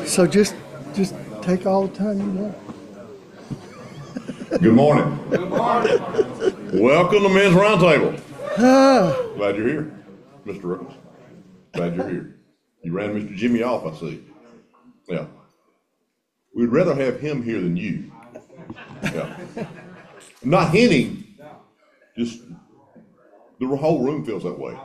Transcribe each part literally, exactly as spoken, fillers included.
So just, just take all the time you want. Good morning. Good morning. Welcome to Men's Roundtable. Ah, Glad you're here, Mister Rickles. Glad you're here. You ran Mister Jimmy off, I see. Yeah. We'd rather have him here than you. Yeah. I'm not hinting, just the whole room feels that way.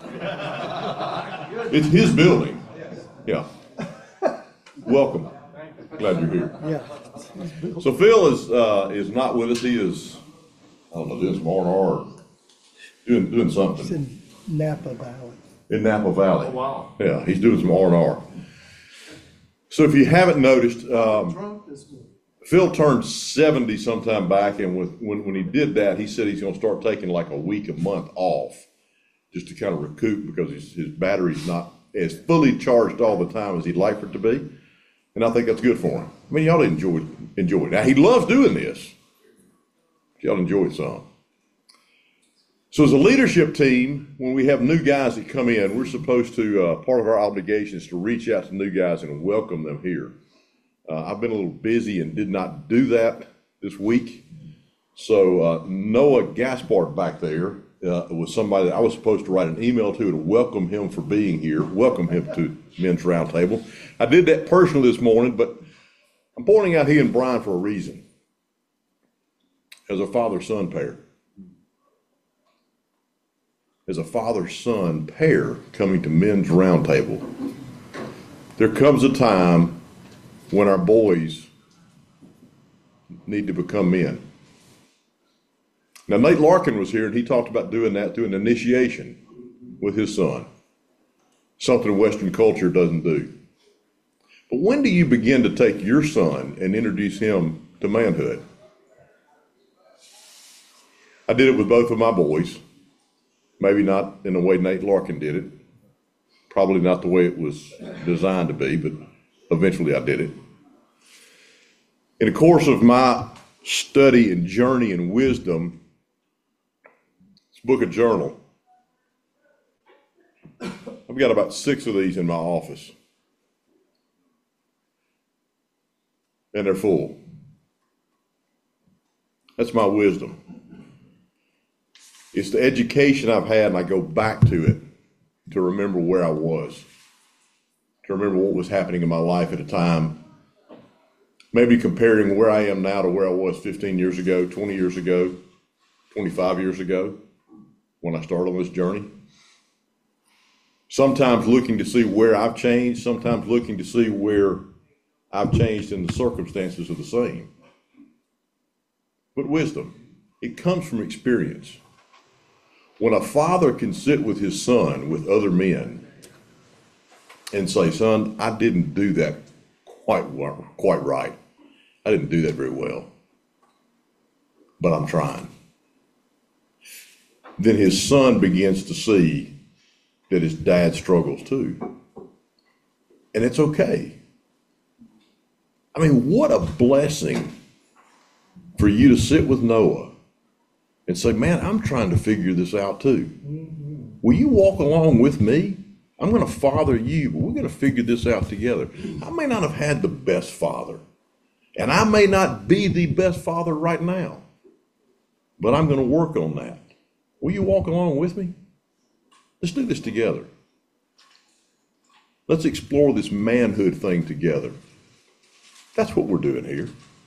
It's his building. Yeah. Welcome. Glad you're here. yeah. So Phil is uh, is not with us. He is, I don't know, doing some R and R, doing doing It's something in Napa Valley. in Napa Valley. Oh, wow. Yeah, he's doing some R and R. So if you haven't noticed, um, Phil turned seventy sometime back, and with, when when he did that, he said he's going to start taking like a week, a month off, just to kind of recoup because his his battery's not as fully charged all the time as he'd like for it to be. And I think that's good for him. I mean, y'all enjoy enjoy it. Now he loves doing this. Y'all enjoy it some. So as a leadership team, when we have new guys that come in, we're supposed to, uh, part of our obligation is to reach out to new guys and welcome them here. Uh, I've been a little busy and did not do that this week. So uh, Noah Gaspard back there uh, was somebody that I was supposed to write an email to to welcome him for being here, welcome him to Men's Roundtable. I did that personally this morning, but I'm pointing out he and Brian for a reason. As a father-son pair. As a father-son pair coming to Men's Roundtable, there comes a time when our boys need to become men. Now, Nate Larkin was here, and he talked about doing that, doing initiation with his son, something Western culture doesn't do. But when do you begin to take your son and introduce him to manhood? I did it with both of my boys. Maybe not in the way Nate Larkin did it. Probably not the way it was designed to be, but eventually I did it. In the course of my study and journey and wisdom, this book of journal, I've got about six of these in my office. And they're full. That's my wisdom. It's the education I've had, and I go back to it to remember where I was, to remember what was happening in my life at a time, maybe comparing where I am now to where I was fifteen years ago, twenty years ago, twenty-five years ago, when I started on this journey. Sometimes looking to see where I've changed, sometimes looking to see where I've changed and the circumstances are the same. But wisdom, it comes from experience. When a father can sit with his son, with other men, and say, son, I didn't do that quite well, quite right. I didn't do that very well, but I'm trying. Then his son begins to see that his dad struggles too. And it's okay. I mean, what a blessing for you to sit with Noah and say, man, I'm trying to figure this out too. Mm-hmm. Will you walk along with me? I'm going to father you, but we're going to figure this out together. I may not have had the best father, and I may not be the best father right now, but I'm going to work on that. Will you walk along with me? Let's do this together. Let's explore this manhood thing together. That's what we're doing here.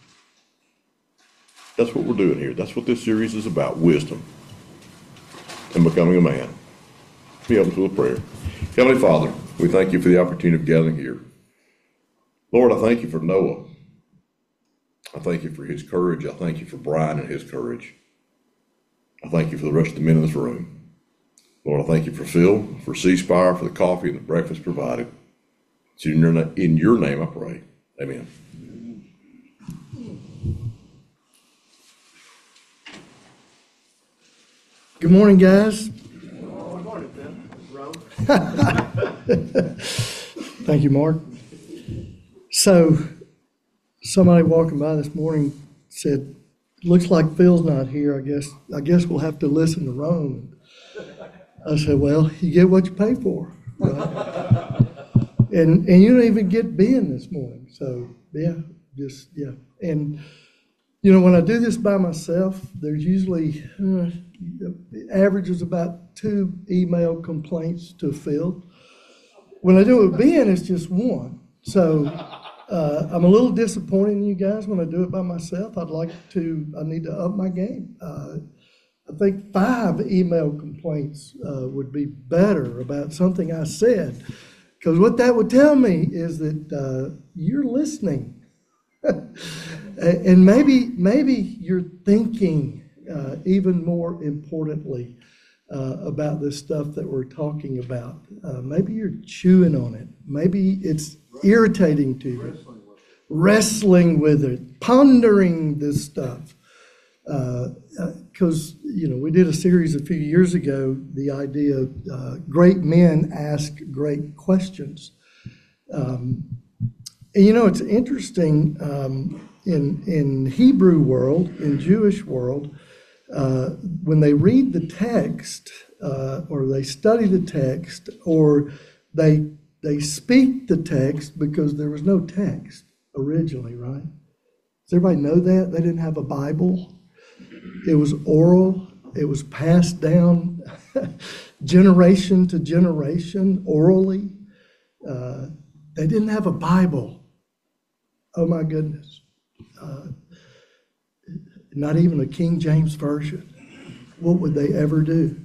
That's what we're doing here. That's what this series is about, wisdom and becoming a man. Let me open with a prayer. Heavenly Father, we thank you for the opportunity of gathering here. Lord, I thank you for Noah. I thank you for his courage. I thank you for Brian and his courage. I thank you for the rest of the men in this room. Lord, I thank you for Phil, for C Spire, for the coffee and the breakfast provided. It's in your, in your name I pray. Amen. Good morning, guys. Good morning, Ben. Ron. Thank you, Mark. So, somebody walking by this morning said, looks like Phil's not here. I guess I guess we'll have to listen to Ron. I said, well, you get what you pay for. Right? And, and you don't even get Ben this morning. So, yeah, just, yeah. And, you know, when I do this by myself, there's usually, uh, the average is about two email complaints to fill. When I do it with Ben, it's just one. So uh, I'm a little disappointed in you guys when I do it by myself. I'd like to, I need to up my game. Uh, I think five email complaints uh, would be better about something I said. Because what that would tell me is that uh, you're listening. And maybe, maybe you're thinking uh, even more importantly uh, about this stuff that we're talking about. Uh, maybe you're chewing on it. Maybe it's irritating to you. Wrestling with it, pondering this stuff. Because, uh, uh, you know, we did a series a few years ago, the idea of uh, great men ask great questions. Um, and, you know, it's interesting, um, in, in Hebrew world, in Jewish world, uh, when they read the text, uh, or they study the text, or they, they speak the text because there was no text originally, right? Does everybody know that? They didn't have a Bible. It was oral. It was passed down generation to generation orally. Uh, they didn't have a Bible. Oh my goodness. Uh, not even a King James Version. What would they ever do?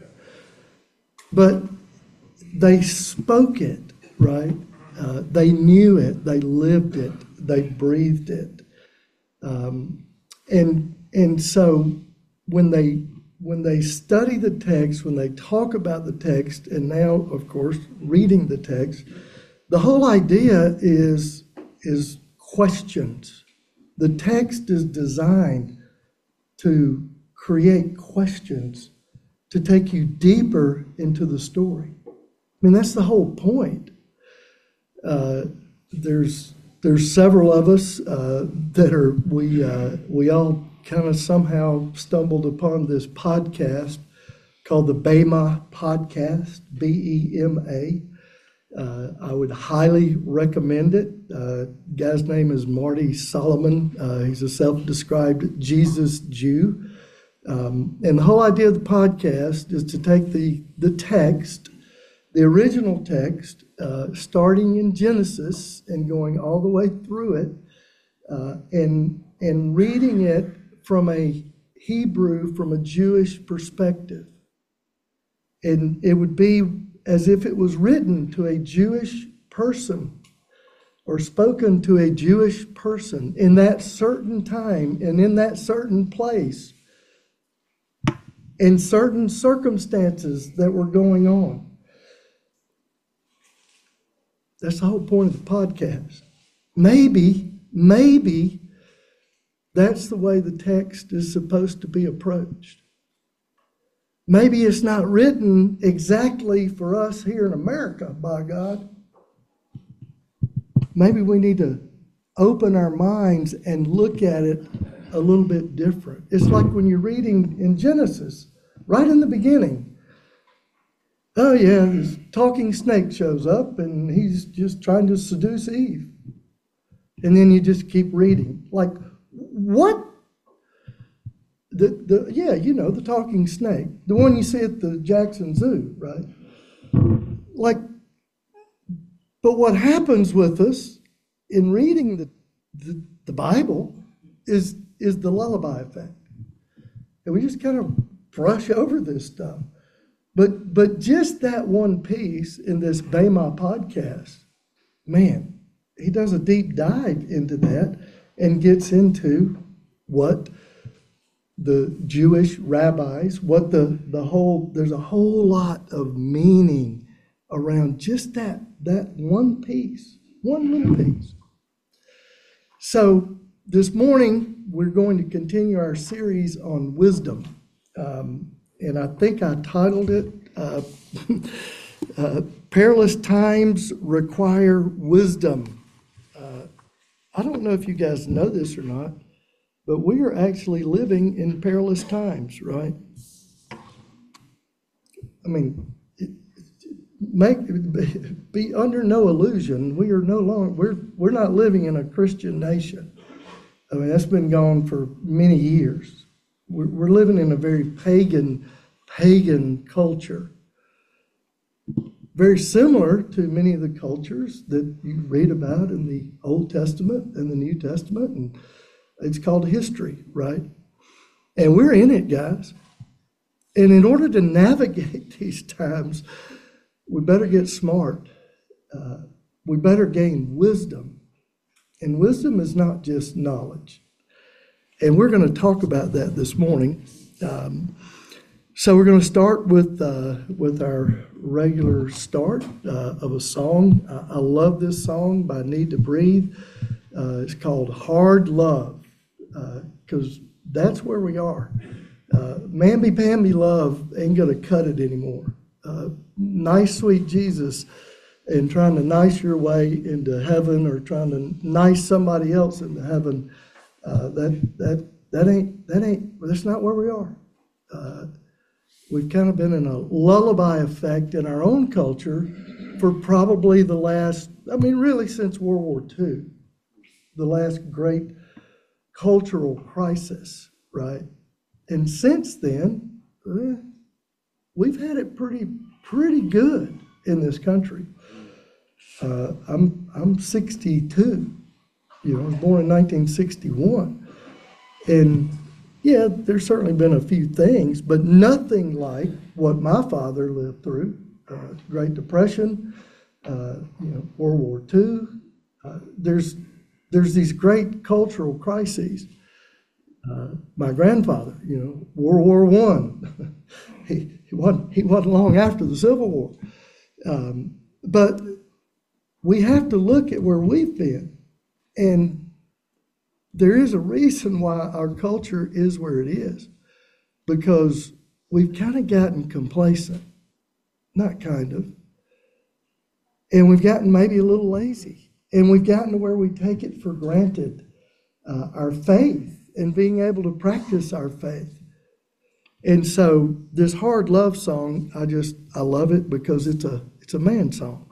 But they spoke it, right? Uh, they knew it. They lived it. They breathed it. Um, and and so when they when they study the text, when they talk about the text, and now, of course, reading the text, the whole idea is is questions. The text is designed to create questions, to take you deeper into the story. I mean, that's the whole point. Uh, there's there's several of us uh, that are we uh, we all kind of somehow stumbled upon this podcast called the Bema Podcast, B E M A. Uh, I would highly recommend it. Uh, guy's name is Marty Solomon. Uh, he's a self-described Jesus Jew. Um, and the whole idea of the podcast is to take the, the text, the original text, uh, starting in Genesis and going all the way through it, uh, and, and reading it from a Hebrew, from a Jewish perspective. And it would be as if it was written to a Jewish person or spoken to a Jewish person in that certain time and in that certain place, in certain circumstances that were going on. That's the whole point of the podcast. Maybe, maybe that's the way the text is supposed to be approached. Maybe it's not written exactly for us here in America, by God. Maybe we need to open our minds and look at it a little bit different. It's like when you're reading in Genesis, right in the beginning. Oh yeah, this talking snake shows up and he's just trying to seduce Eve. And then you just keep reading. Like, what? The, the yeah, you know, the talking snake. The one you see at the Jackson Zoo, right? Like, but what happens with us in reading the, the, the Bible is, is the lullaby effect. And we just kind of brush over this stuff. But but just that one piece in this Bema podcast, man, he does a deep dive into that and gets into what the Jewish rabbis, what the, the whole, there's a whole lot of meaning around just that, that one piece, one little piece. So this morning, we're going to continue our series on wisdom. Um, and I think I titled it, uh, uh, Perilous Times Require Wisdom. Uh, I don't know if you guys know this or not, but we are actually living in perilous times, right? I mean, it, make, be under no illusion, we are no longer, we're, we're not living in a Christian nation. I mean, that's been gone for many years. We're, we're living in a very pagan, pagan culture. Very similar to many of the cultures that you read about in the Old Testament and the New Testament, and it's called history, right? And we're in it, guys. And in order to navigate these times, we better get smart. Uh, we better gain wisdom. And wisdom is not just knowledge. And we're going to talk about that this morning. Um, so we're going to start with uh, with our regular start uh, of a song. I, I love this song by Need to Breathe. Uh, it's called Hard Love, because uh, that's where we are. Uh, mamby-pamby love ain't going to cut it anymore. Uh, nice, sweet Jesus and trying to nice your way into heaven or trying to nice somebody else into heaven, uh, that that that ain't that ain't that's not where we are. Uh, we've kind of been in a lullaby effect in our own culture for probably the last, I mean, really since World War Two, the last great cultural crisis, right? And since then, eh, we've had it pretty pretty good in this country. Uh, I'm I'm sixty-two. You know, I was born in nineteen sixty-one, and yeah, there's certainly been a few things, but nothing like what my father lived through: uh, Great Depression, uh, you know, World War Two. Uh, there's there's these great cultural crises. Uh, my grandfather, you know, World War One. he he wasn't he wasn't long after the Civil War, um, but we have to look at where we've been, and there is a reason why our culture is where it is, because we've kind of gotten complacent, not kind of, and we've gotten maybe a little lazy, and we've gotten to where we take it for granted, uh, our faith and being able to practice our faith. And so this Hard Love song, I just, I love it because it's a, it's a man song.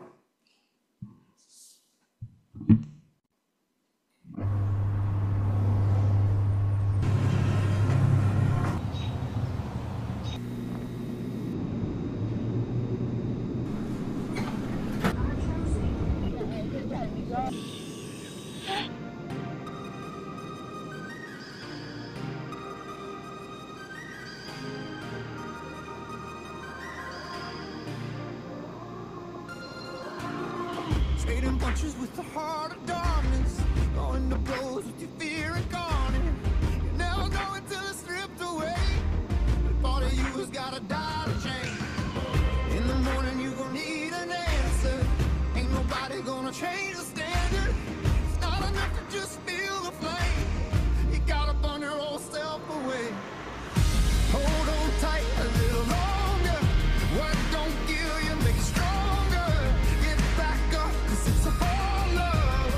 Trading punches with the heart of darkness, going to blows with your fear incarnate. You never know until it's stripped away. The part of you has gotta die to change. In the morning you gon' need an answer. Ain't nobody gonna change the standard. It's not enough to just feel the flame. You gotta burn your old self away. Hold on tight a little longer. What don't kill you make you stronger. Get back up, 'cause it's a hard love.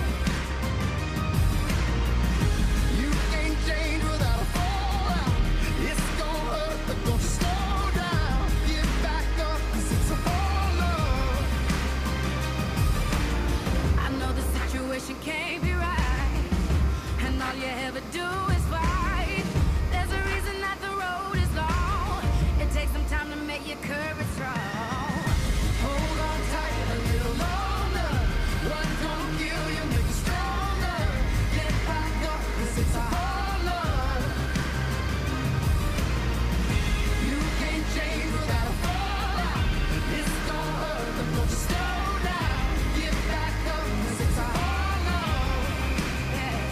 You can't change without a fallout. It's gonna hurt, but don't you slow down. Get back up, 'cause it's a hard love. I know the situation can't be right, and all you ever do is fight. There's a reason that the road is long. It takes some time to make your courage strong. Hold on tight a little longer. What don't kill you make you stronger. Get back up, 'cause it's a hard love. You can't change without a fallout. It's gonna hurt, but don't you slow down. Get back up, 'cause it's a hard love. Yeah.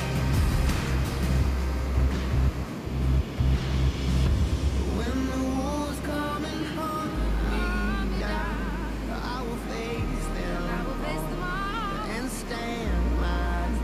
When the wolves come and hunt me down, I will face them I will face them all. and stand my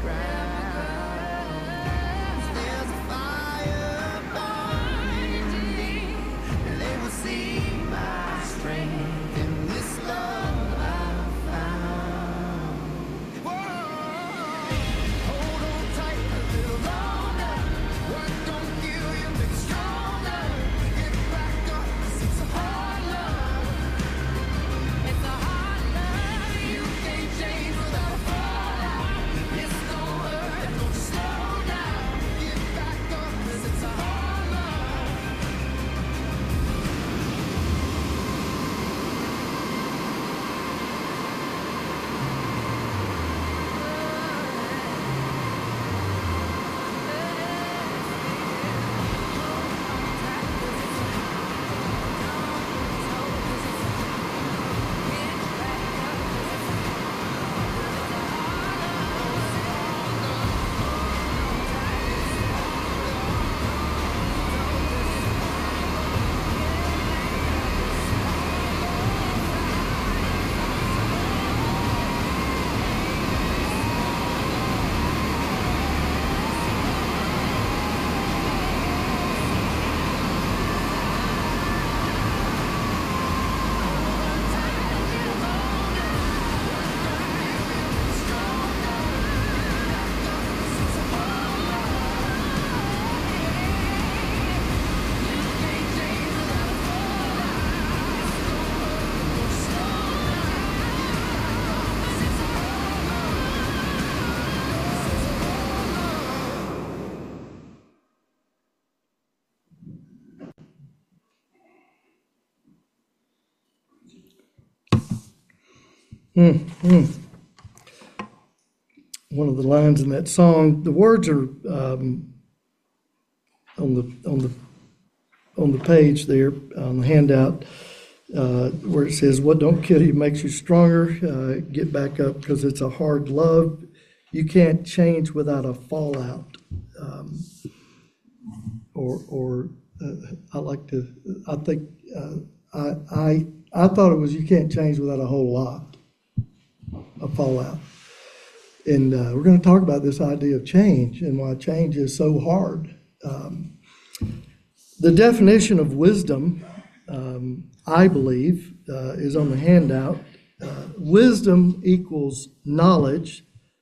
One of the lines in that song, the words are um, on the on the on the page there on the handout, uh, where it says, "What don't kill you makes you stronger. Uh, get back up because it's a hard love. You can't change without a fallout." Um, or or uh, I like to. I think uh, I I I thought it was you can't change without a whole lot of fallout. And uh, we're going to talk about this idea of change and why change is so hard. Um, the definition of wisdom, um, I believe, uh, is on the handout. Uh, wisdom equals knowledge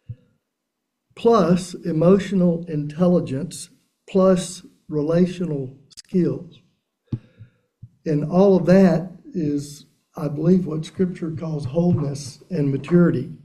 plus emotional intelligence plus relational skills. And all of that is, I believe, what Scripture calls wholeness and maturity.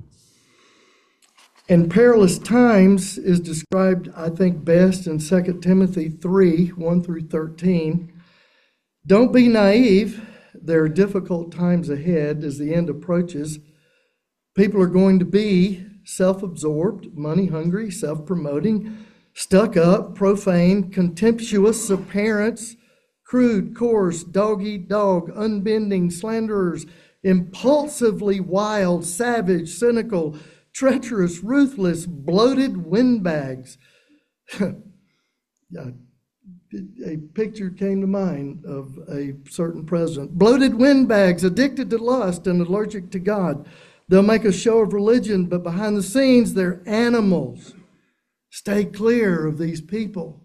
And perilous times is described, I think, best in Second Timothy three, one through thirteen. Don't be naive. There are difficult times ahead as the end approaches. People are going to be self-absorbed, money-hungry, self-promoting, stuck up, profane, contemptuous of parents, crude, coarse, dog-eat-dog, unbending, slanderers, impulsively wild, savage, cynical, treacherous, ruthless, bloated windbags. Yeah, a picture came to mind of a certain president. Bloated windbags, addicted to lust and allergic to God. They'll make a show of religion, but behind the scenes, they're animals. Stay clear of these people.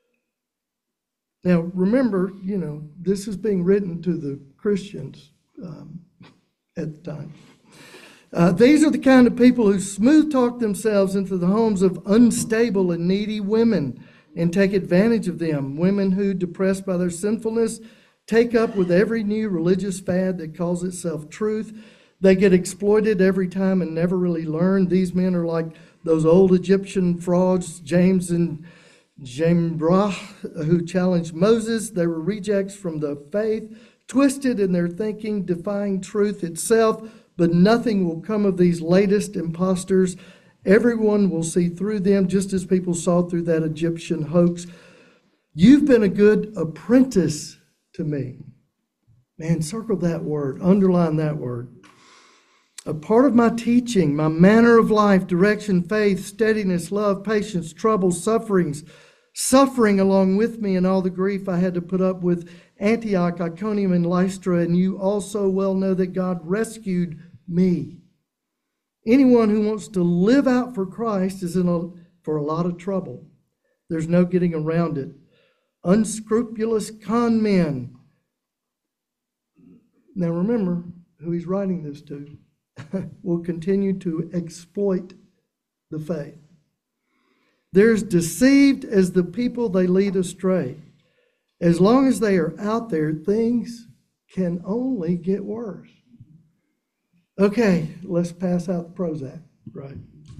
Now, remember, you know, this is being written to the Christians um, at the time. Uh, these are the kind of people who smooth talk themselves into the homes of unstable and needy women and take advantage of them. Women who, depressed by their sinfulness, take up with every new religious fad that calls itself truth. They get exploited every time and never really learn. These men are like those old Egyptian frauds, James and Jambrah, who challenged Moses. They were rejects from the faith, twisted in their thinking, defying truth itself. But nothing will come of these latest imposters. Everyone will see through them just as people saw through that Egyptian hoax. You've been a good apprentice to me. Man, circle that word, underline that word. A part of my teaching, my manner of life, direction, faith, steadiness, love, patience, trouble, sufferings, suffering along with me and all the grief I had to put up with Antioch, Iconium, and Lystra, and you also well know that God rescued me. Anyone who wants to live out for Christ is in a, for a lot of trouble. There's no getting around it. Unscrupulous con men. Now remember who he's writing this to. Will continue to exploit the faith. They're as deceived as the people they lead astray. As long as they are out there, things can only get worse. Okay, let's pass out the Prozac, right?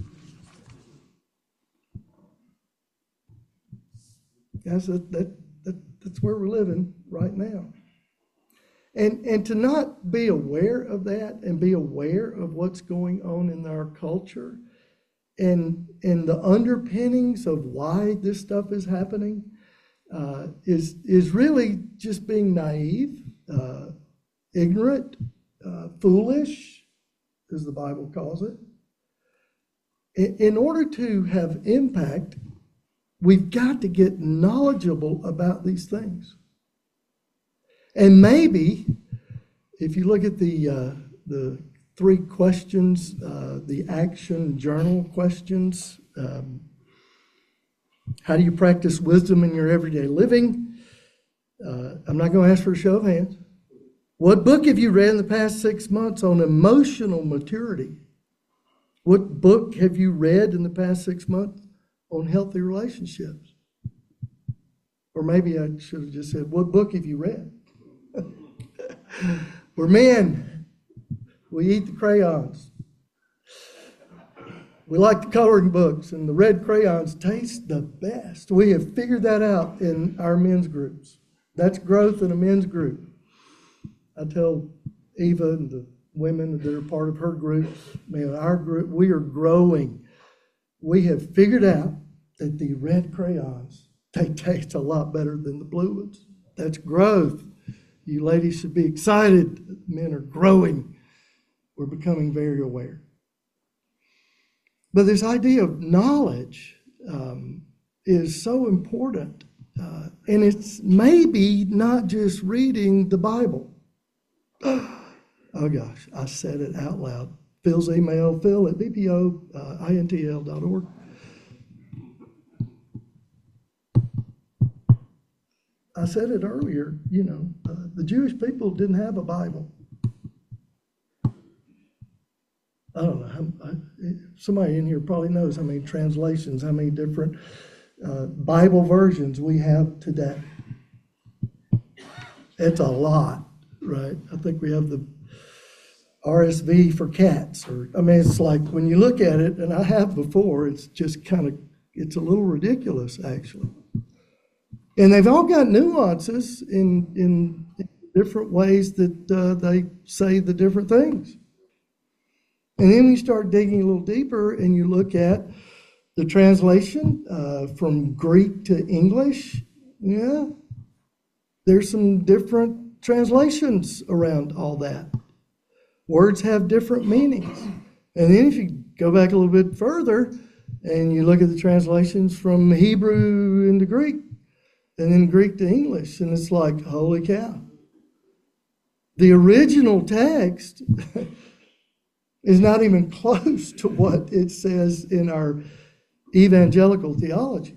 That's, a, that, that, that's where we're living right now. And, and to not be aware of that and be aware of what's going on in our culture and, and the underpinnings of why this stuff is happening uh, is, is really just being naive, uh, ignorant, uh, foolish, as the Bible calls it. In, in order to have impact, we've got to get knowledgeable about these things. And maybe, if you look at the uh, the three questions, uh, the action journal questions, um, how do you practice wisdom in your everyday living? Uh, I'm not going to ask for a show of hands. What book have you read in the past six months on emotional maturity? What book have you read in the past six months on healthy relationships? Or maybe I should have just said, what book have you read? We're men. We eat the crayons. We like the coloring books, and the red crayons taste the best. We have figured that out in our men's groups. That's growth in a men's group. I tell Eva and the women that are part of her group. Man, our group, we are growing. We have figured out that the red crayons, they taste a lot better than the blue ones. That's growth. You ladies should be excited. Men are growing. We're becoming very aware. But this idea of knowledge um, is so important. Uh, and it's maybe not just reading the Bible. Oh gosh, I said it out loud. Phil's email, phil at b p o intl dot org. I said it earlier, you know, uh, the Jewish people didn't have a Bible. I don't know, how, I, somebody in here probably knows how many translations, how many different uh, Bible versions we have today. It's a lot, right? I think we have the R S V for cats, or, I mean, it's like, when you look at it, and I have before, it's just kind of, it's a little ridiculous, actually. And they've all got nuances in, in different ways that uh, they say the different things. And then you start digging a little deeper and you look at the translation uh, from Greek to English. Yeah, there's some different translations around all that. Words have different meanings. And then if you go back a little bit further and you look at the translations from Hebrew into Greek, and then Greek to English, and it's like, holy cow. The original text is not even close to what it says in our evangelical theology.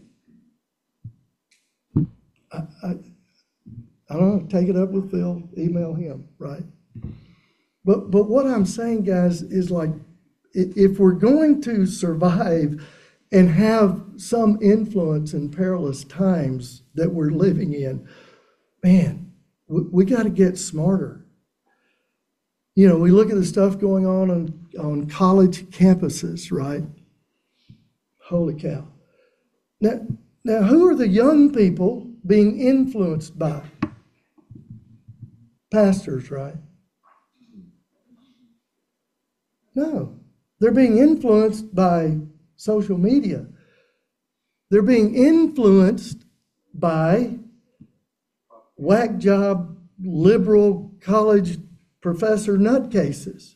I, I, I don't know, take it up with Phil, email him, right? But but what I'm saying, guys, is like, if we're going to survive and have some influence in perilous times that we're living in, man, we, we got to get smarter. You know, we look at the stuff going on, on on college campuses, right? Holy cow. Now, now, who are the young people being influenced by? Pastors, right? No, they're being influenced by social media. They're being influenced by whack job, liberal college professor nutcases.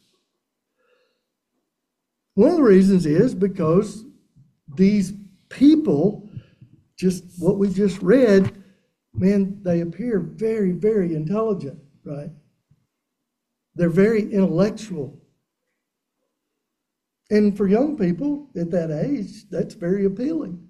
One of the reasons is because these people, just what we just read, man, they appear very, very intelligent, right? They're very intellectual. And for young people at that age, that's very appealing.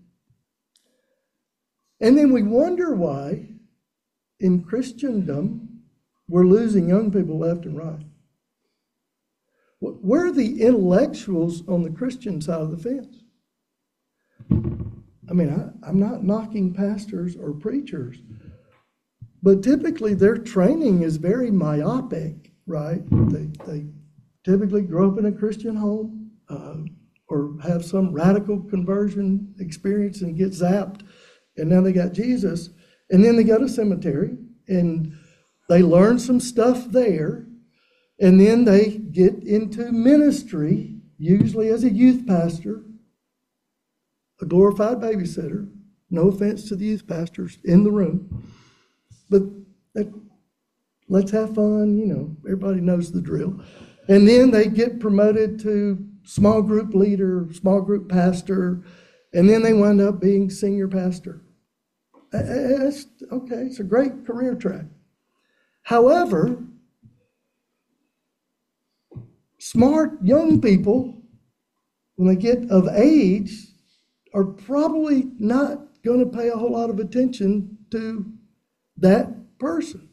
And then we wonder why in Christendom we're losing young people left and right. Where are the intellectuals on the Christian side of the fence? I mean, I, I'm not knocking pastors or preachers, but typically their training is very myopic, right? They, they typically grow up in a Christian home. Uh, or have some radical conversion experience and get zapped, and now they got Jesus, and then they go to seminary and they learn some stuff there, and then they get into ministry, usually as a youth pastor, a glorified babysitter. No offense to the youth pastors in the room, but that, let's have fun, you know, everybody knows the drill. And then they get promoted to small group leader, small group pastor, and then they wind up being senior pastor. It's, okay, it's a great career track. However, smart young people, when they get of age, are probably not going to pay a whole lot of attention to that person.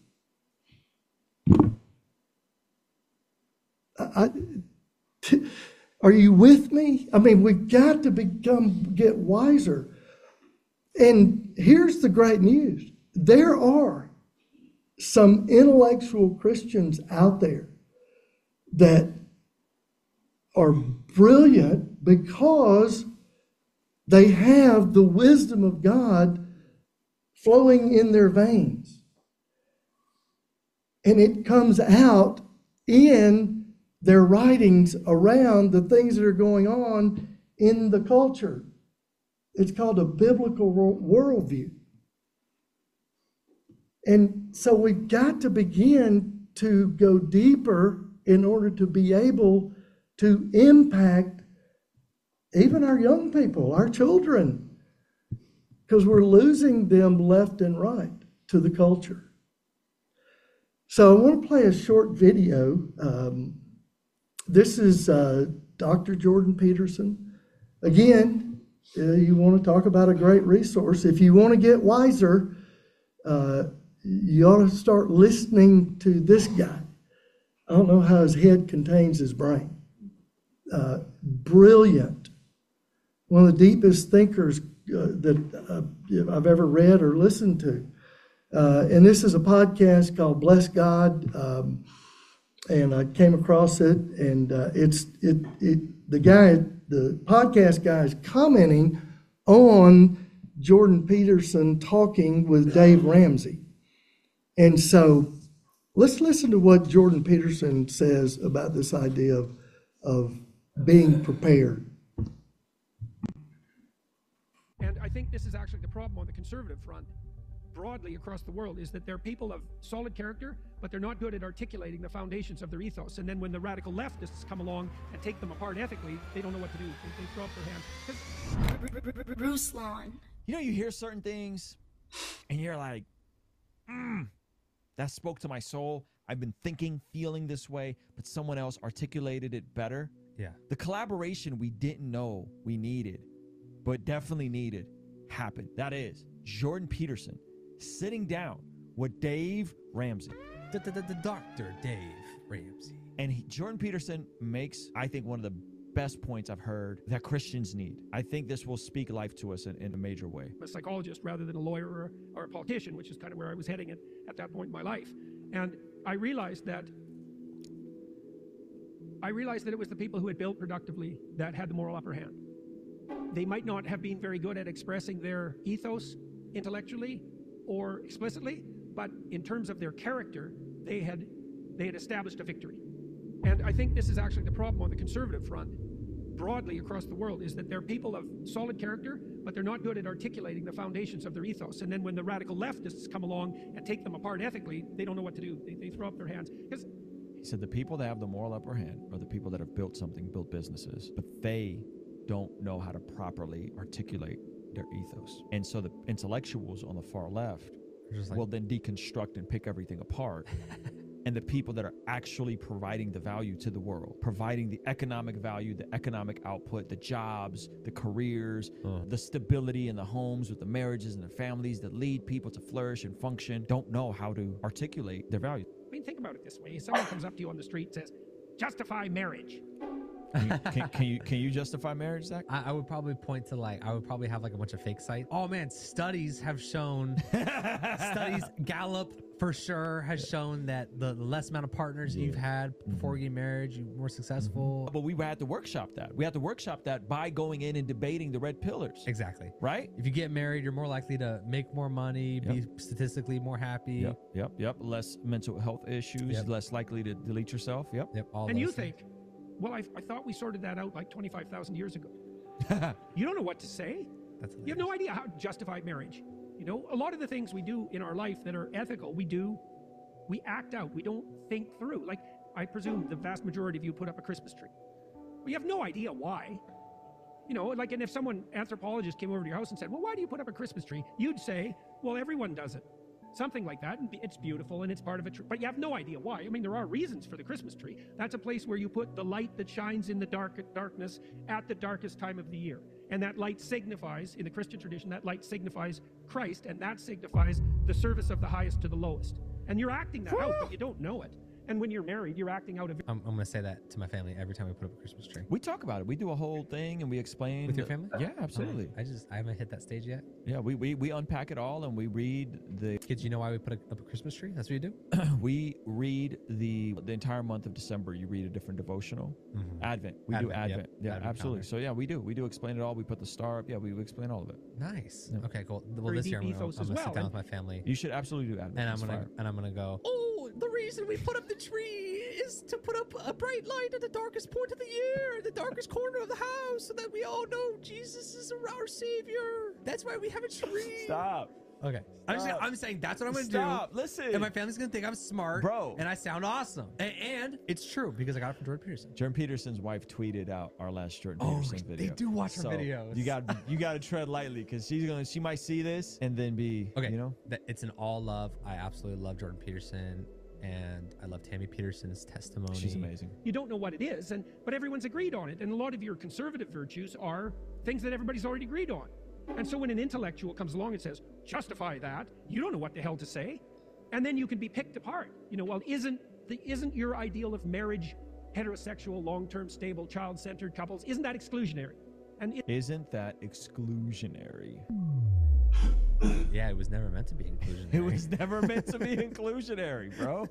I, I Are you with me? I mean, we've got to become, get wiser. And here's the great news. There are some intellectual Christians out there that are brilliant because they have the wisdom of God flowing in their veins. And it comes out in their writings around the things that are going on in the culture. It's called a biblical wor- worldview. And so we've got to begin to go deeper in order to be able to impact even our young people, our children, because we're losing them left and right to the culture. So I want to play a short video. Um, this is uh, Doctor Jordan Peterson. Again, uh, you want to talk about a great resource. If you want to get wiser, uh, you ought to start listening to this guy. I don't know how his head contains his brain. Uh, brilliant. One of the deepest thinkers uh, that uh, I've ever read or listened to. Uh, and this is a podcast called Bless God. Um, and I came across it, and uh, it's it it the guy, the podcast guy is commenting on Jordan Peterson talking with Dave Ramsey. And so let's listen to what Jordan Peterson says about this idea of, of being prepared. And I think this is actually the problem on the conservative front, broadly across the world, is that they're people of solid character, but they're not good at articulating the foundations of their ethos. And then when the radical leftists come along and take them apart ethically, they don't know what to do. They, they throw up their hands. 'Cause Bruce Lawn. You know, you hear certain things and you're like, mm, that spoke to my soul. I've been thinking, feeling this way, but someone else articulated it better. Yeah. The collaboration we didn't know we needed, but definitely needed, happened. That is Jordan Peterson sitting down with Dave Ramsey. The, the, the, the Doctor Dave Ramsey. And he, Jordan Peterson makes, I think, one of the best points I've heard that Christians need. I think this will speak life to us in, in a major way. A psychologist rather than a lawyer or, or a politician, which is kind of where I was heading at, at that point in my life. And I realized that I realized that it was the people who had built productively that had the moral upper hand. They might not have been very good at expressing their ethos intellectually or explicitly, but in terms of their character, they had they had established a victory. And I think this is actually the problem on the conservative front, broadly across the world, is that they're people of solid character, but they're not good at articulating the foundations of their ethos. And then when the radical leftists come along and take them apart ethically, they don't know what to do. They, they throw up their hands. Because He said the people that have the moral upper hand are the people that have built something, built businesses, but they don't know how to properly articulate their ethos. And so the intellectuals on the far left Like, will then deconstruct and pick everything apart. And the people that are actually providing the value to the world, providing the economic value, the economic output, the jobs, the careers, uh. the stability in the homes with the marriages and the families that lead people to flourish and function, don't know how to articulate their values. I mean, think about it this way. Someone comes up to you on the street and says, justify marriage. Can you, can, can you can you justify marriage, Zach? I, I would probably point to like I would probably have like a bunch of fake sites. Oh man, studies have shown studies Gallup for sure has shown that the less amount of partners Yeah. you've had before Mhm. you get married, you're more successful. But we had to workshop that. We had to workshop that by going in and debating the red pillars. Exactly. Right? If you get married, you're more likely to make more money, be Yep. statistically more happy. Yep, yep, yep. Less mental health issues, Yep. less likely to delete yourself. Yep. Yep. All And those you things. think, well, I, I thought we sorted that out like twenty-five thousand years ago. You don't know what to say. That's You have no idea how to justify marriage. You know, a lot of the things we do in our life that are ethical, we do, we act out. We don't think through. Like, I presume the vast majority of you put up a Christmas tree. We have no idea why. You know, like, and if someone, anthropologist, came over to your house and said, well, why do you put up a Christmas tree? You'd say, well, everyone does it. Something like that, and it's beautiful and it's part of a tree, but you have no idea why. I mean, there are reasons for the Christmas tree. That's a place where you put the light that shines in the dark darkness at the darkest time of the year. And that light signifies, in the Christian tradition, that light signifies Christ, and that signifies the service of the highest to the lowest. And you're acting that out, but you don't know it. And when you're married, you're acting out of I'm, I'm gonna say that to my family every time we put up a Christmas tree. We talk about it. We do a whole thing and we explain. With your the- family? Yeah, absolutely. I just I haven't hit that stage yet. Yeah, we, we, we unpack it all and we read the Kids, you know why we put a, up a Christmas tree? That's what you do. we read the the entire month of December. You read a different devotional. Mhm. Advent. We do Advent, yep. Advent. Yeah, Advent absolutely. calendar. So yeah, we do. We do explain it all. We put the star up. Yeah, we, we explain all of it. Nice. Yeah. Okay, cool. Well, Very this year I'm deep gonna, I'm ethos as gonna well, sit down and- with my family, You should absolutely do Advent. and I'm It's gonna fire. and I'm gonna go. Oh, the reason we put up the tree is us to put up a bright light at the darkest point of the year, the darkest corner of the house, so that we all know Jesus is our Savior. That's why we have a tree. Stop. Okay. I'm, just, Stop. I'm saying that's what I'm going to do. Stop. Listen. And my family's going to think I'm smart. Bro. And I sound awesome. And, and it's true because I got it from Jordan Peterson. Jordan Peterson's wife tweeted out our last Jordan Oh, Peterson they video. do watch our So videos. You got you got to tread lightly because she's gonna she might see this and then be Okay. you know. That it's an all love. I absolutely love Jordan Peterson. And I love Tammy Peterson's testimony. She's amazing. You don't know what it is, and but everyone's agreed on it. And a lot of your conservative virtues are things that everybody's already agreed on. And so when an intellectual comes along and says, justify that, you don't know what the hell to say. And then you can be picked apart. You know, well, isn't the isn't your ideal of marriage heterosexual, long-term, stable, child-centered couples, isn't that exclusionary? And it, Isn't that exclusionary? Yeah, it was never meant to be inclusionary. It was never meant to be inclusionary, bro.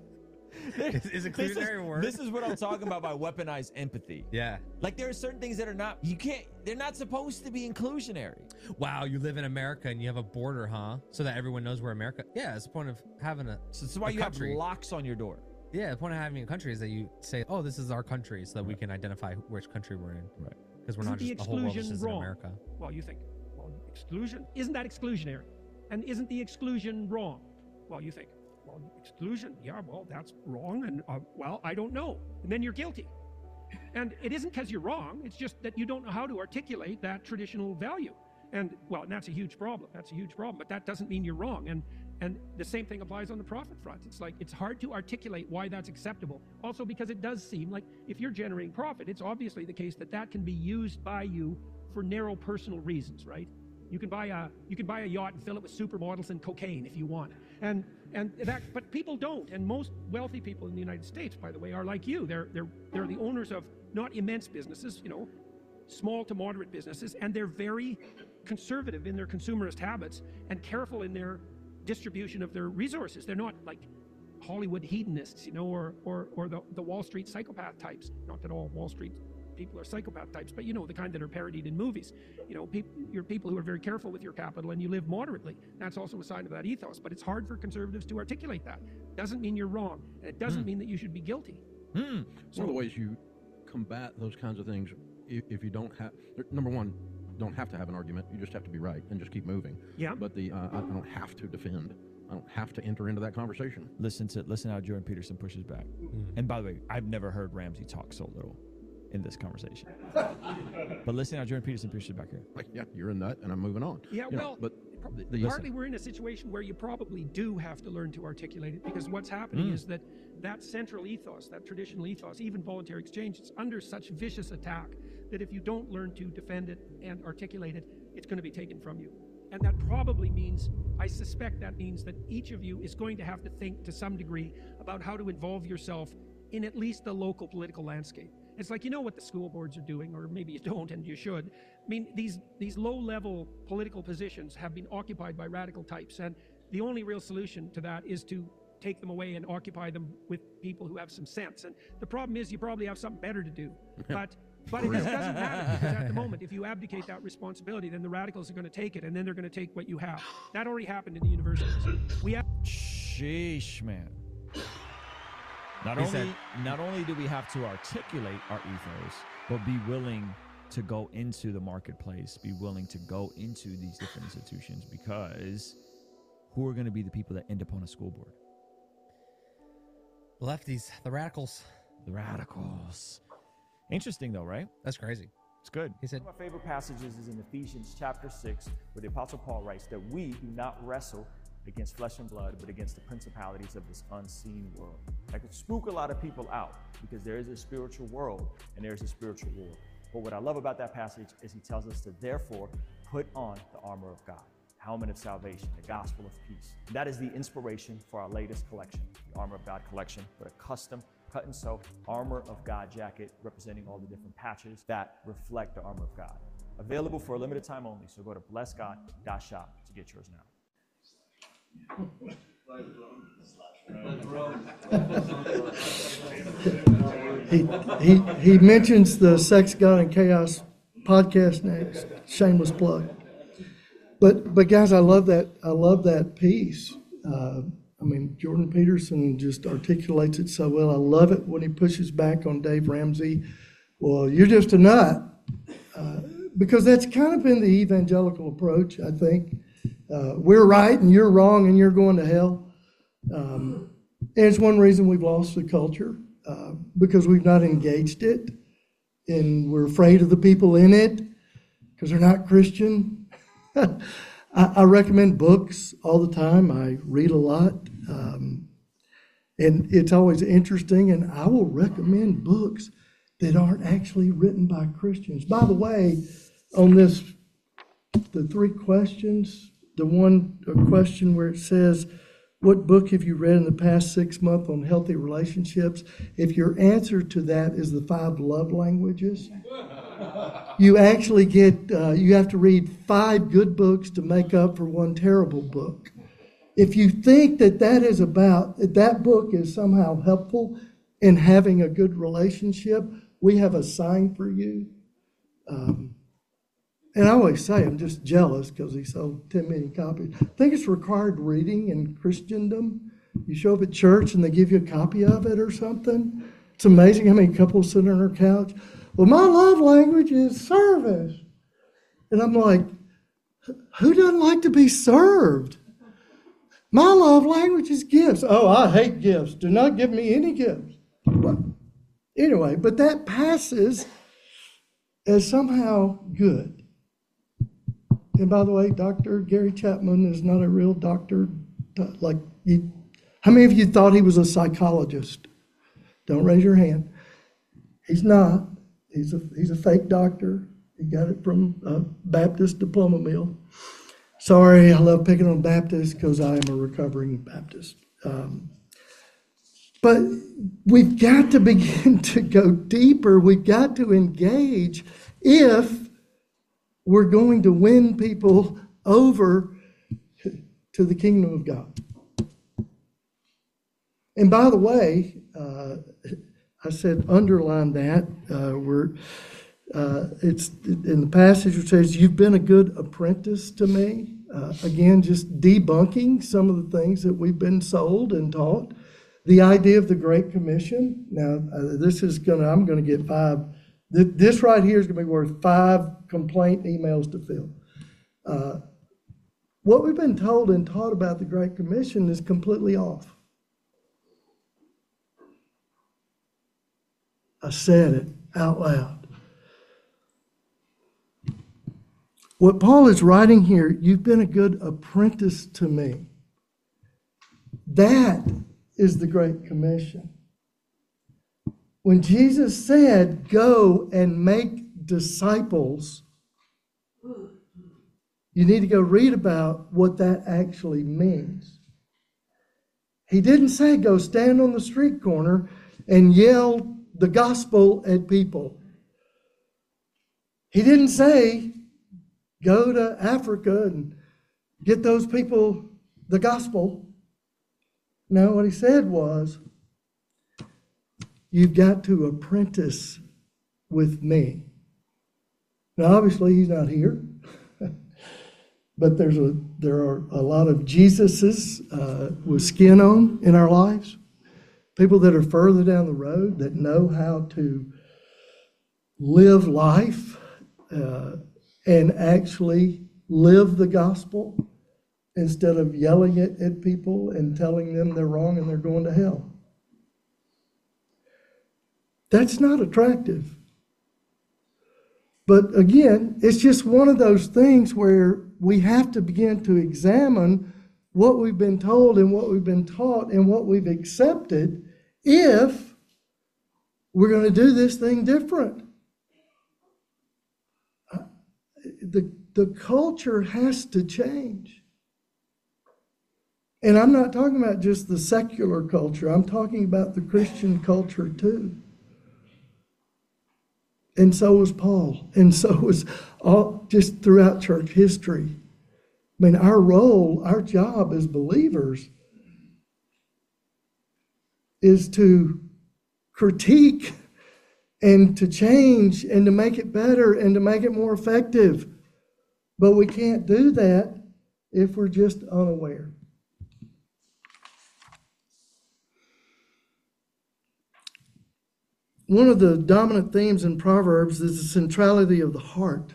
Is, is This inclusionary a is, word? this is what I'm talking about by weaponized empathy. Yeah. Like there are certain things that are not you can't they're not supposed to be inclusionary. Wow, you live in America and you have a border, huh? So that everyone knows where America. Yeah, it's the point of having a. So that's why a you country. have locks on your door. Yeah, the point of having a country is that you say, "Oh, this is our country," so that we can identify which country we're in. Right. Because we're isn't not the just the whole world exclusion just in wrong? America. Well, you think, well, exclusion, isn't that exclusionary? And isn't the exclusion wrong? Well, you think, well, exclusion, yeah, well, that's wrong, and uh, well, I don't know. And then you're guilty. And it isn't because you're wrong, it's just that you don't know how to articulate that traditional value. And, well, and that's a huge problem. That's a huge problem, but that doesn't mean you're wrong. And and the same thing applies on the profit front. It's like, it's hard to articulate why that's acceptable. Also because it does seem like if you're generating profit, it's obviously the case that that can be used by you for narrow personal reasons, right? You can buy a you can buy a yacht and fill it with supermodels and cocaine if you want. And and that but people don't. And most wealthy people in the United States, by the way, are like you. They're they're they're the owners of not immense businesses, you know, small to moderate businesses, and they're very conservative in their consumerist habits and careful in their distribution of their resources. They're not like Hollywood hedonists, you know, or or or the, the Wall Street psychopath types. Not that all Wall Street people are psychopath types, but you know, the kind that are parodied in movies. You know, people, you're people who are very careful with your capital and you live moderately. That's also a sign of that ethos, but it's hard for conservatives to articulate that. Doesn't mean you're wrong, and it doesn't Mm. mean that you should be guilty. Hmm. One of the ways you combat those kinds of things, if, if you don't have, number one, don't have to have an argument. You just have to be right and just keep moving. Yeah. But the uh, I, I don't have to defend. I don't have to enter into that conversation. Listen to listen how Jordan Peterson pushes back. And by the way, I've never heard Ramsey talk so little in this conversation. But listen how Jordan Peterson pushes back here. Like, yeah, you're a nut, and I'm moving on. Yeah, You know, well, but pro- the, the, partly we're in a situation where you probably do have to learn to articulate it, because what's happening Mm. is that that central ethos, that traditional ethos, even voluntary exchange, is under such vicious attack that if you don't learn to defend it and articulate it, it's going to be taken from you. And that probably means, I suspect that means that each of you is going to have to think to some degree about how to involve yourself in at least the local political landscape. It's like, you know what the school boards are doing, or maybe you don't and you should. I mean, these, these low-level political positions have been occupied by radical types, and the only real solution to that is to take them away and occupy them with people who have some sense. And the problem is you probably have something better to do. But but it doesn't matter, because at the moment, if you abdicate that responsibility, then the radicals are going to take it, and then they're going to take what you have. That already happened in the universities. We have Sheesh, man. Not He only said- not only do we have to articulate our ethos, but be willing to go into the marketplace, be willing to go into these different institutions, because who are going to be the people that end up on a school board? Lefties, the radicals. The radicals. Interesting though, right? That's crazy. It's good. He said, One of my favorite passages is in Ephesians chapter six, where the Apostle Paul writes that we do not wrestle against flesh and blood, but against the principalities of this unseen world. That could spook a lot of people out, because there is a spiritual world and there is a spiritual war. But what I love about that passage is he tells us to therefore put on the armor of God, helmet of salvation, the gospel of peace. And that is the inspiration for our latest collection, the Armor of God collection, with a custom cut and sew Armor of God jacket representing all the different patches that reflect the armor of God. Available for a limited time only, so go to bless god dot shop to get yours now. He, he, he mentions the Sex, God, and Chaos podcast next. Shameless plug. But, but guys, I love that, I love that piece. Uh, I mean, Jordan Peterson just articulates it so well. I love it when he pushes back on Dave Ramsey. Well, you're just a nut. Uh, because that's kind of been the evangelical approach, I think. Uh, we're right and you're wrong and you're going to hell. Um, and it's one reason we've lost the culture, uh, because we've not engaged it. And we're afraid of the people in it because they're not Christian. I, I recommend books all the time. I read a lot. Um, and it's always interesting. And I will recommend books that aren't actually written by Christians. By the way, on this, the three questions, the one question where it says, what book have you read in the past six months on healthy relationships? If your answer to that is the five love languages, you actually get, uh, you have to read five good books to make up for one terrible book. If you think that that is about, that, that book is somehow helpful in having a good relationship, we have a sign for you. Um, and I always say I'm just jealous because he sold ten million copies. I think it's required reading in Christendom. You show up at church and they give you a copy of it or something. It's amazing how many couples sit on their couch. Well, my love language is service. And I'm like, who doesn't like to be served? My love language is gifts. Oh, I hate gifts. Do not give me any gifts. Well, anyway, but that passes as somehow good. And by the way, Doctor Gary Chapman is not a real doctor. Like, you, how many of you thought he was a psychologist? Don't raise your hand. He's not. He's a he's a fake doctor. He got it from a Baptist diploma mill. Sorry, I love picking on Baptists because I am a recovering Baptist. Um, but we've got to begin to go deeper. We've got to engage if we're going to win people over to the kingdom of God. And by the way, uh, I said underline that. Uh, we're uh, it's in the passage which says, "You've been a good apprentice to me." Uh, again, just debunking some of the things that we've been sold and taught. The idea of the Great Commission. Now, uh, this is gonna. I'm going to get five. Th- this right here is going to be worth five complaint emails to fill. Uh, what we've been told and taught about the Great Commission is completely off. I said it out loud. What Paul is writing here, you've been a good apprentice to me. That is the Great Commission. When Jesus said, go and make disciples, you need to go read about what that actually means. He didn't say go stand on the street corner and yell the gospel at people. He didn't say go to Africa and get those people the gospel. No, what he said was, you've got to apprentice with me. Now, obviously, he's not here, but there's a there are a lot of Jesuses uh, with skin on in our lives. People that are further down the road that know how to live life uh, and actually live the gospel instead of yelling it at people and telling them they're wrong and they're going to hell. That's not attractive. But again, it's just one of those things where we have to begin to examine what we've been told and what we've been taught and what we've accepted if we're going to do this thing different. The, the culture has to change. And I'm not talking about just the secular culture. I'm talking about the Christian culture too. And so was Paul. And so was all just throughout church history. I mean, our role, our job as believers is to critique and to change and to make it better and to make it more effective. But we can't do that if we're just unaware. one of the dominant themes in Proverbs is the centrality of the heart.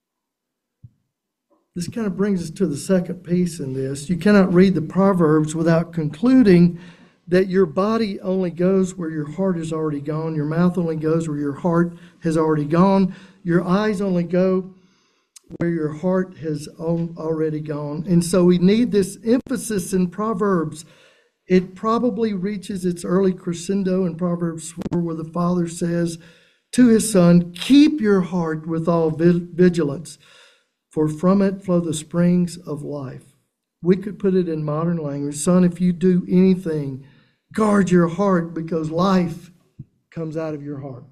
This kind of brings us to the second piece in this. You cannot read the Proverbs without concluding that your body only goes where your heart has already gone. Your mouth only goes where your heart has already gone. Your eyes only go where your heart has already gone. And so we need this emphasis in Proverbs. It probably reaches its early crescendo in Proverbs four, where the father says to his son, keep your heart with all vigilance, for from it flow the springs of life. We could put it in modern language. Son, if you do anything, guard your heart, because life comes out of your heart.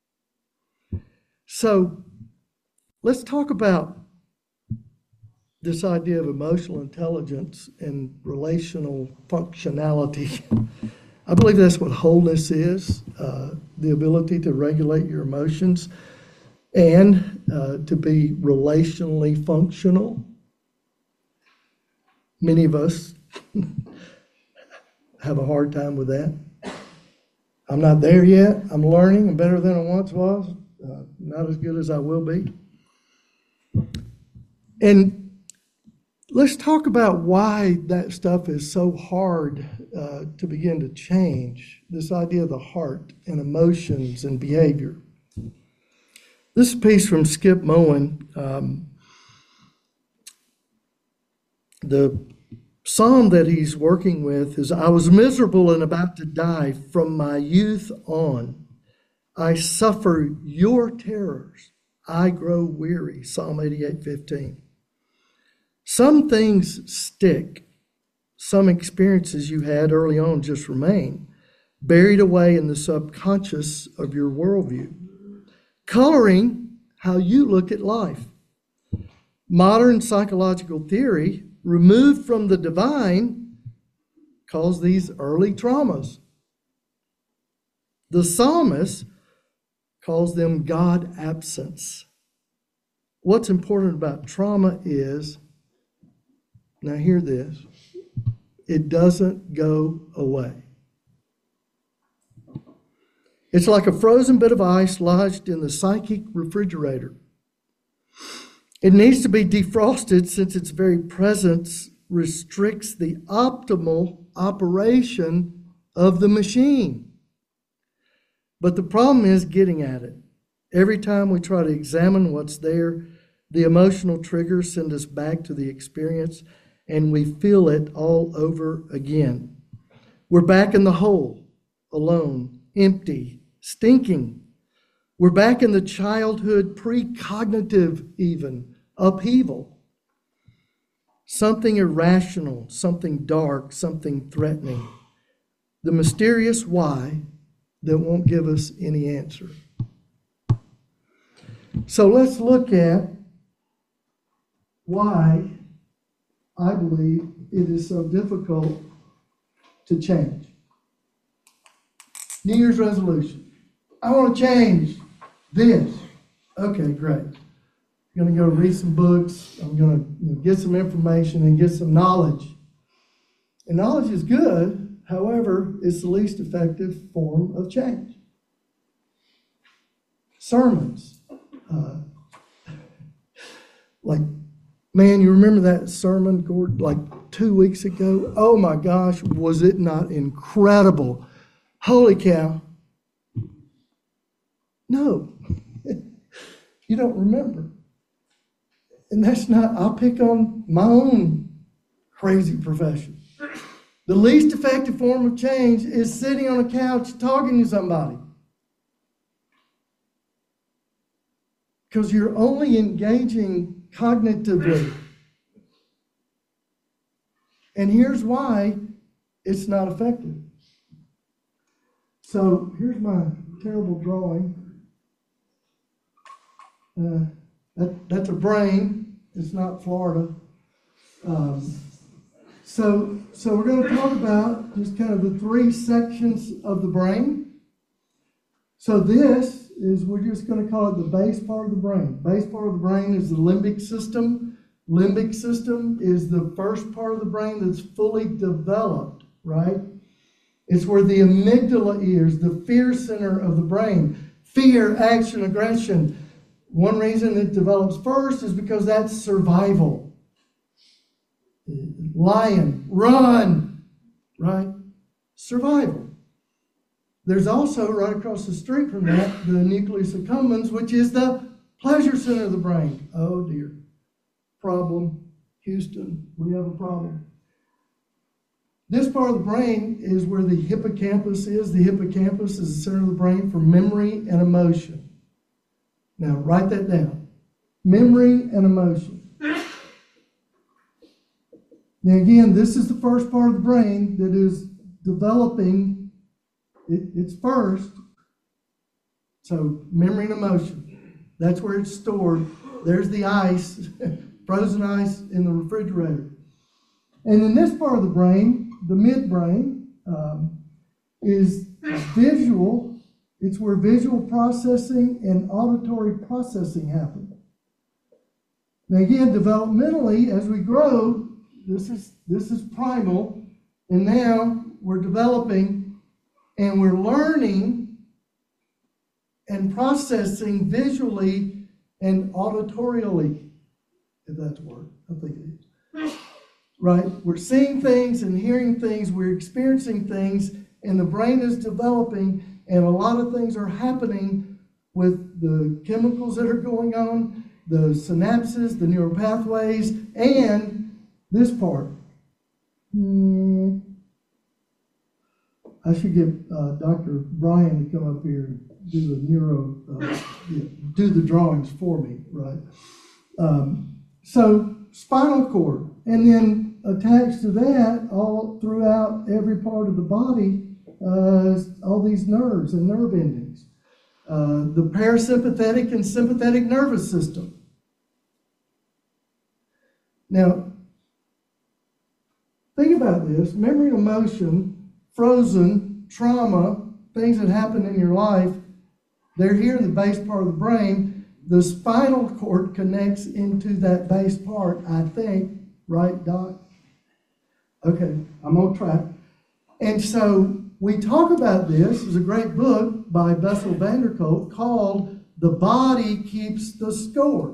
So let's talk about this idea of emotional intelligence and relational functionality. I believe that's what wholeness is, uh, the ability to regulate your emotions and uh, to be relationally functional. Many of us have a hard time with that. I'm not there yet. I'm learning. I'm better than I once was. Uh, not as good as I will be. And let's talk about why that stuff is so hard uh, to begin to change. This idea of the heart and emotions and behavior. This piece from Skip Moen, um, the psalm that he's working with is, I was miserable and about to die from my youth on. I suffer your terrors. I grow weary. Psalm eighty-eight fifteen. Some things stick. Some experiences you had early on just remain, buried away in the subconscious of your worldview, coloring how you look at life. Modern psychological theory, removed from the divine, calls these early traumas. The psalmist calls them God absence. What's important about trauma is, now hear this, it doesn't go away. It's like a frozen bit of ice lodged in the psychic refrigerator. It needs to be defrosted since its very presence restricts the optimal operation of the machine. But the problem is getting at it. Every time we try to examine what's there, the emotional triggers send us back to the experience, and we feel it all over again. We're back in the hole, alone, empty, stinking. We're back in the childhood precognitive even upheaval. Something irrational, something dark, something threatening. The mysterious why that won't give us any answer. So let's look at why I believe it is so difficult to change. New Year's resolution. I want to change this. Okay, great. I'm going to go read some books. I'm going to you know, get some information and get some knowledge. And knowledge is good. However, it's the least effective form of change. Sermons. Uh, like, man, you remember that sermon, Gord, like two weeks ago? Oh my gosh, was it not incredible? Holy cow. No, you don't remember. And that's not, I'll pick on my own crazy profession. The least effective form of change is sitting on a couch talking to somebody. Because you're only engaging cognitively. And here's why it's not effective. So here's my terrible drawing. Uh, that, that's a brain. It's not Florida. Um, so, so we're going to talk about just kind of the three sections of the brain. So this is, we're just going to call it the base part of the brain. Base part of the brain is the limbic system. Limbic system is the first part of the brain that's fully developed, right? It's where the amygdala is, the fear center of the brain. Fear, action, aggression. One reason it develops first is because that's survival. Lion, run, right? Survival. There's also, right across the street from that, the nucleus accumbens, which is the pleasure center of the brain. Oh dear. Problem. Houston, we have a problem. This part of the brain is where the hippocampus is. The hippocampus is the center of the brain for memory and emotion. Now, write that down. Memory and emotion. Now, again, this is the first part of the brain that is developing. It, it's first. So, memory and emotion. That's where it's stored. There's the ice, frozen ice in the refrigerator. And in this part of the brain, the midbrain, um, is visual. It's where visual processing and auditory processing happen. Now again, developmentally, as we grow, this is this is primal, and now we're developing and we're learning and processing visually and auditorially, if that's a word. I think it is. Right? We're seeing things and hearing things, we're experiencing things, and the brain is developing, and a lot of things are happening with the chemicals that are going on, the synapses, the neural pathways, and this part. Hmm. I should get uh, Doctor Brian to come up here and do the neuro, uh, yeah, do the drawings for me, right? Um, so spinal cord, and then attached to that, all throughout every part of the body, uh, all these nerves and nerve endings. Uh, the parasympathetic and sympathetic nervous system. Now, think about this. Memory and emotion, frozen, trauma, things that happen in your life, they're here in the base part of the brain. The spinal cord connects into that base part, I think. Right, Doc? Okay, I'm on track. And so we talk about this. There's a great book by Bessel van der Kolk called The Body Keeps the Score.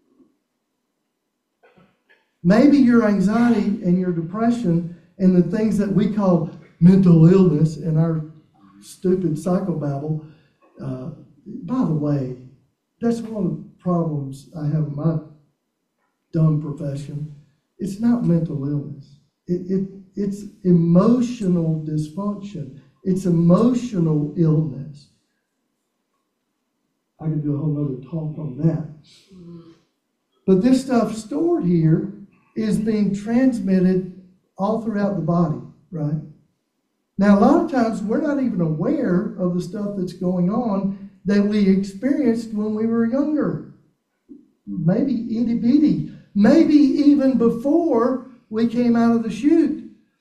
Maybe your anxiety and your depression and the things that we call mental illness in our stupid psychobabble, uh, by the way, that's one of the problems I have in my dumb profession. It's not mental illness. It, it, it's emotional dysfunction. It's emotional illness. I could do a whole other talk on that. But this stuff stored here is being transmitted all throughout the body, right? Now, a lot of times we're not even aware of the stuff that's going on that we experienced when we were younger. Maybe itty bitty. Maybe even before we came out of the chute.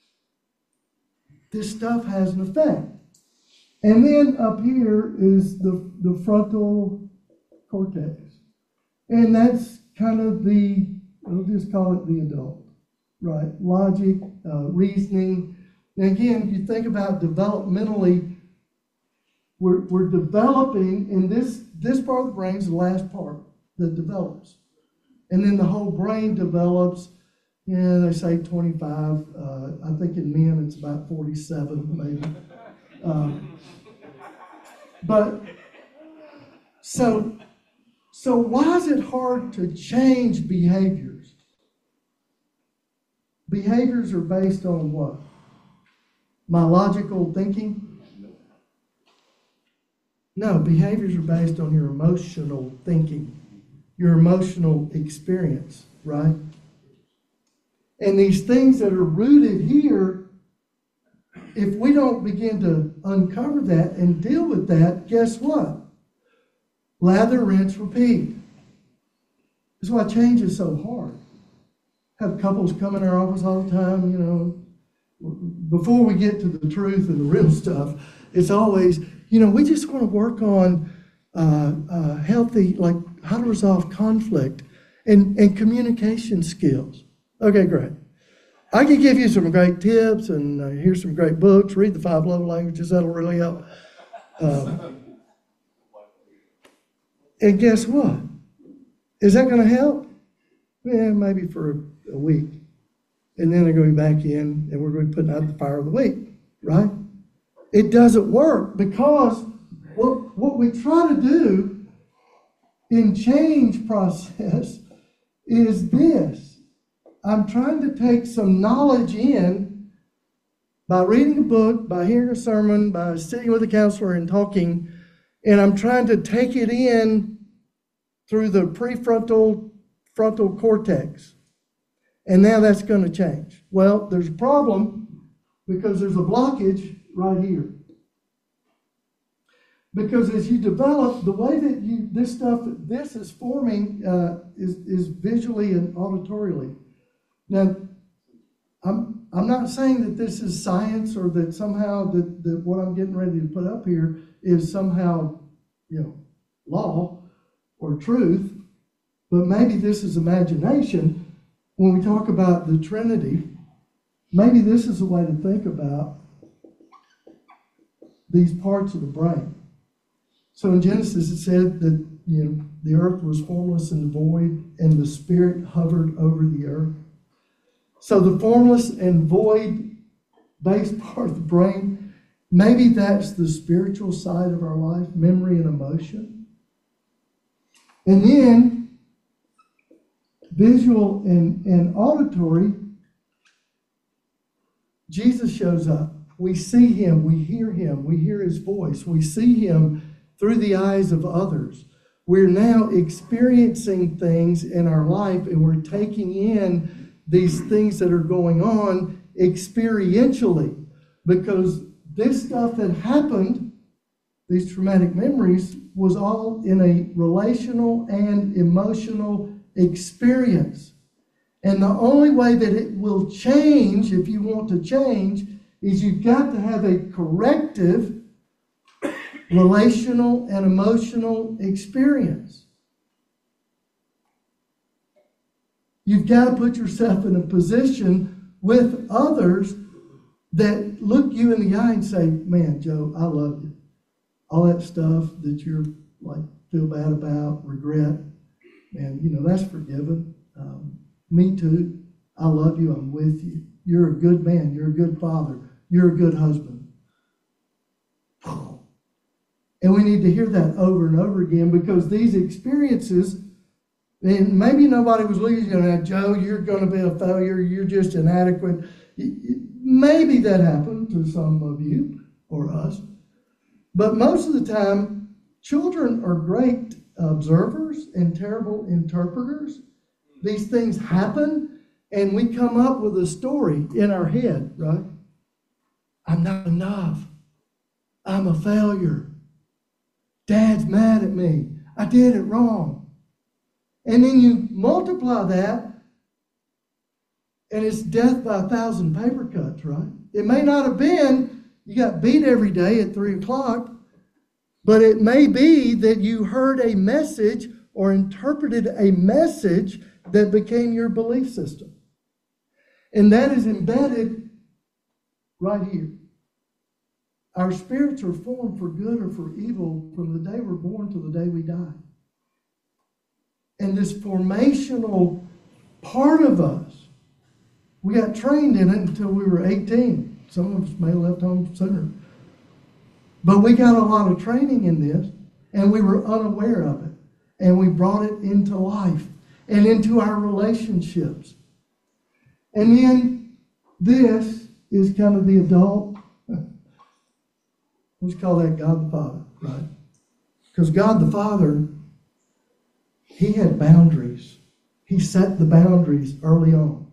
This stuff has an effect. And then up here is the, the frontal cortex. And that's kind of the, we'll just call it the adult, right? Logic, uh, reasoning. And again, if you think about developmentally, we're, we're developing, and this, this part of the brain is the last part that develops. And then the whole brain develops, yeah, they say twenty-five. Uh, I think in men it's about forty-seven, maybe. Um, but so, so why is it hard to change behaviors? Behaviors are based on what? My logical thinking? No, behaviors are based on your emotional thinking, your emotional experience, right? And these things that are rooted here, if we don't begin to uncover that and deal with that, guess what? Lather, rinse, repeat. That's why change is so hard. Have couples come in our office all the time, you know. Before we get to the truth and the real stuff, it's always, you know, we just want to work on uh, uh, healthy, like how to resolve conflict and, and communication skills. Okay, great. I could give you some great tips and uh, here's some great books. Read the five love languages. That'll really help. Um, and guess what? Is that going to help? Yeah, maybe for a, a week. And then they're going to be back in and we're going to be putting out the fire of the week, right? It doesn't work because what, what we try to do in change process is this. I'm trying to take some knowledge in by reading a book, by hearing a sermon, by sitting with a counselor and talking, and I'm trying to take it in through the prefrontal frontal cortex. And now that's going to change. Well, there's a problem because there's a blockage right here. Because as you develop, the way that you, this stuff, this is forming uh, is, is visually and auditorially. Now, I'm, I'm not saying that this is science or that somehow that, that what I'm getting ready to put up here is somehow, you know, law or truth, but maybe this is imagination. When we talk about the Trinity, maybe this is a way to think about these parts of the brain. So in Genesis, it said that, you know, the earth was formless and void, and the Spirit hovered over the earth. So the formless and void base part of the brain, maybe that's the spiritual side of our life, memory and emotion. And then visual and, and auditory, Jesus shows up. We see him, we hear him, we hear his voice, we see him through the eyes of others. We're now experiencing things in our life and we're taking in these things that are going on experientially, because this stuff that happened, these traumatic memories, was all in a relational and emotional experience. And the only way that it will change, if you want to change, is you've got to have a corrective relational and emotional experience. You've got to put yourself in a position with others that look you in the eye and say, man, Joe, I love you. All that stuff that you're like, feel bad about, regret, man, you know, that's forgiven. Um, me too. I love you. I'm with you. You're a good man. You're a good father. You're a good husband. And we need to hear that over and over again, because these experiences, and maybe nobody was looking at Joe, you're going to be a failure. You're just inadequate. Maybe that happened to some of you or us. But most of the time, children are great observers and terrible interpreters. These things happen, and we come up with a story in our head, right? I'm not enough. I'm a failure. Dad's mad at me. I did it wrong. And then you multiply that, and it's death by a thousand paper cuts, right? It may not have been you got beat every day at three o'clock, but it may be that you heard a message or interpreted a message that became your belief system. And that is embedded right here. Our spirits are formed for good or for evil from the day we're born to the day we die. And this formational part of us, we got trained in it until we were eighteen. Some of us may have left home sooner. But we got a lot of training in this, and we were unaware of it. And we brought it into life and into our relationships. And then this is kind of the adult. Let's call that God the Father, right? Because God the Father, he had boundaries. He set the boundaries early on.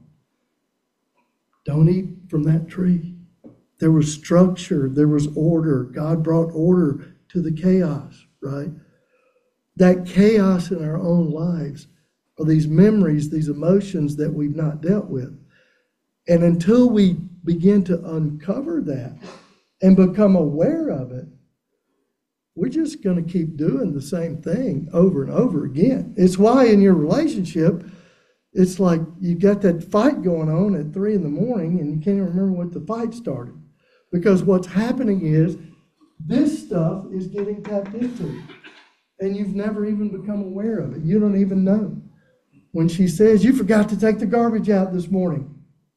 Don't eat from that tree. There was structure. There was order. God brought order to the chaos, right? That chaos in our own lives are these memories, these emotions that we've not dealt with. And until we begin to uncover that and become aware of it, we're just going to keep doing the same thing over and over again. It's why in your relationship, It's like you got that fight going on at three in the morning and you can't even remember what the fight started. Because what's happening is this stuff is getting tapped into. And you've never even become aware of it. You don't even know. When she says, you forgot to take the garbage out this morning.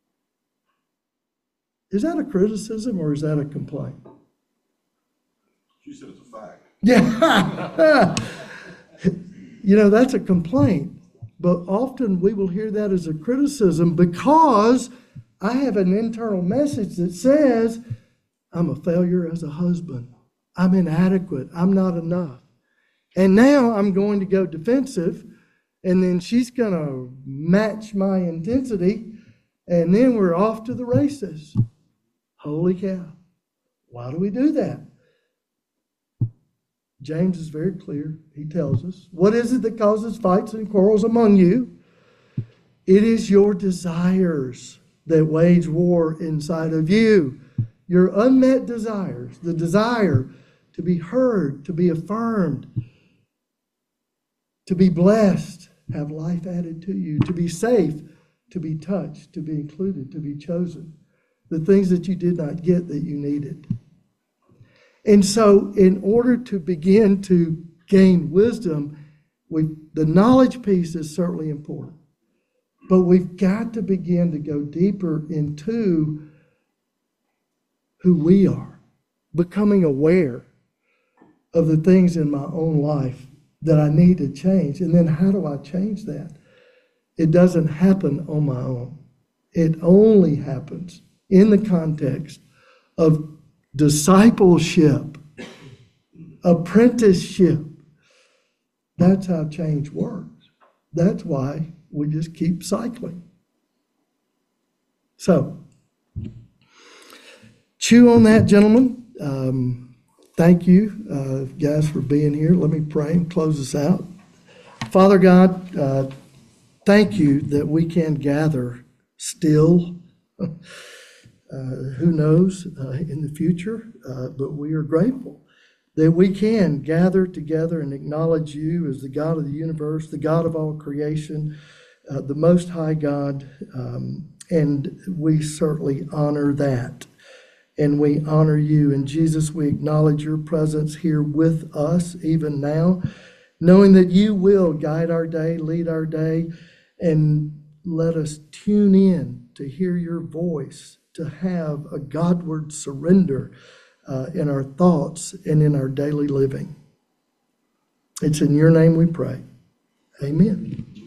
Is that a criticism or is that a complaint? She said it's a fact. Yeah. You know, that's a complaint. But often we will hear that as a criticism because I have an internal message that says, I'm a failure as a husband. I'm inadequate. I'm not enough. And now I'm going to go defensive, and then she's going to match my intensity, and then we're off to the races. Holy cow. Why do we do that? James is very clear. He tells us, what is it that causes fights and quarrels among you? It is your desires that wage war inside of you. Your unmet desires, the desire to be heard, to be affirmed, to be blessed, have life added to you, to be safe, to be touched, to be included, to be chosen. The things that you did not get that you needed. And so in order to begin to gain wisdom, we, the knowledge piece is certainly important. But we've got to begin to go deeper into who we are, becoming aware of the things in my own life that I need to change. And then how do I change that? It doesn't happen on my own. It only happens in the context of discipleship, apprenticeship. That's how change works. That's why we just keep cycling. So, chew on that, gentlemen. Um, thank you, uh, guys, for being here. Let me pray and close us out. Father God, uh, thank you that we can gather still. Uh, who knows uh, in the future, uh, but we are grateful that we can gather together and acknowledge you as the God of the universe, the God of all creation, uh, the Most High God, um, and we certainly honor that. And we honor you. And Jesus, we acknowledge your presence here with us even now, knowing that you will guide our day, lead our day, and let us tune in to hear your voice, to have a Godward surrender uh, in our thoughts and in our daily living. It's in your name we pray. Amen.